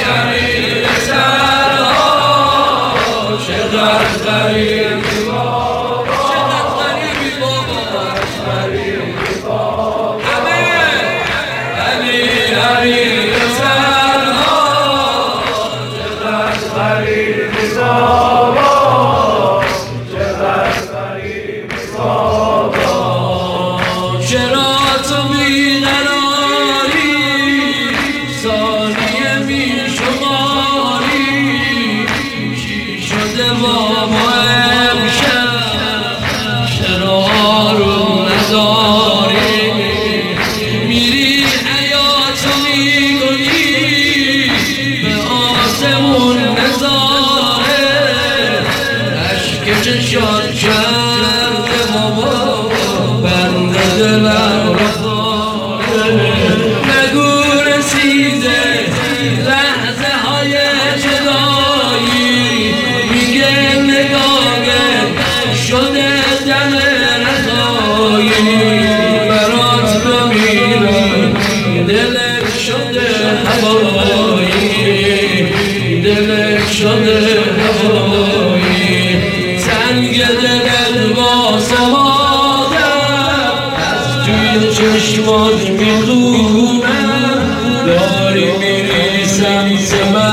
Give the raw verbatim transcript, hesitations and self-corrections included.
علی سرها چقدر غریبی بابا، چقدر غریبی بابا، غریبی بابا. همه علی علی سرها چقدر غریبی بابا، چقدر غریبی بابا. چرا تو بیقراری ثانیه می شماری، چی شده بابا امشب چرا آروم نداری؟ میری حیاتو میکنی به آسمون نظاره، اشک چشات کرده بابا بنده دلم را خاره. نگو رسیده لحظه های جدایی، میگه نگاهت شده دم رضایی، برات بمیرم دلت شده هوایی، دلت شده هوایی. سنگ دلت واسه مادر از توی چشمات میخونم، داری میری سمت من